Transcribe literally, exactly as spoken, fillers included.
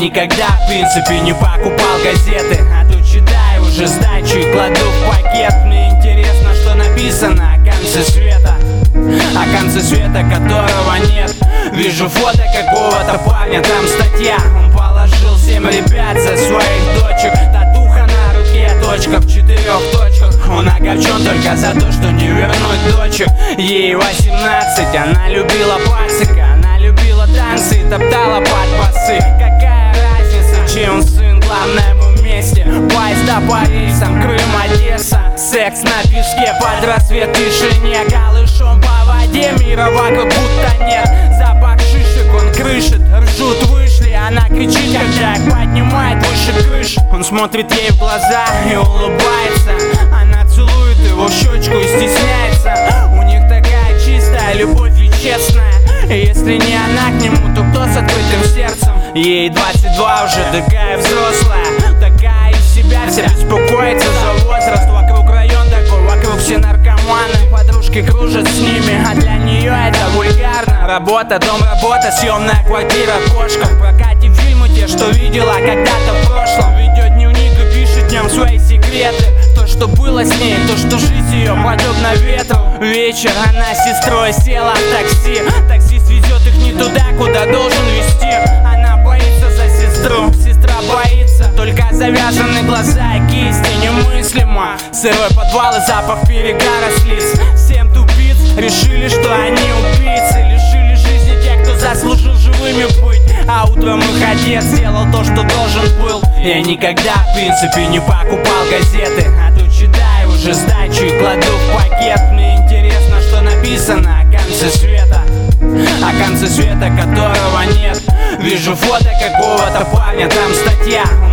никогда, в принципе, не покупал газеты, а тут читаю уже сдачу и кладу в пакет. Мне интересно, что написано о конце света, о конце света, которого нет. Вижу фото какого-то парня, там статья. Он положил семь ребят за своих дочек. Татуха на руке, точка в четырех точках. Он огорчен только за то, что не вернуть дочек. Ей восемнадцать, она любила пасека, она любила танцы и топтала под басы. Какая разница, чей он сын, главное мы вместе. Поезда по рейсам, Крым, Одесса. Секс на песке под рассвет, тишине. Голышом по воде, мира вокруг будто нет. Запах шишек, он крышит, ржут, вышли. Она кричит, когда их поднимает выше крыш. Он смотрит ей в глаза и улыбается. Она целует его в щечку и стесняется. У них такая чистая любовь и честная. И если не она к нему, то кто с открытым сердцем? Ей двадцать два уже, такая взрослая, такая из себя, вся беспокоится за возраст. Вокруг район такой, вокруг все наркоманы. Подружки кружат с ними, а для нее это вульгарно. Работа, дом, работа, съемная квартира, кошка. В прокате фильмы те, что видела когда-то в прошлом. Ведет дневник и пишет в нем свои секреты. То, что было с ней, то, что жизнь ее подобна ветру. Вечер, она с сестрой села в такси. Таксист везет их не туда, куда должен везти. Она боится за сестру, сестра боится. Только завязаны глаза и кисти, немыслимо. Сырой подвал и запах перегара с лиц. Семь тупиц решили, что они убийцы. Лишили жизни тех, кто заслужил живыми быть. А утром их отец сделал то, что должен был. Я никогда, в принципе, не покупал газеты, а тут читаю уже сдачу и кладу в пакет. Мне интересно, что написано о конце света, о конце света, которого нет. Вижу фото какого-то парня, там статья.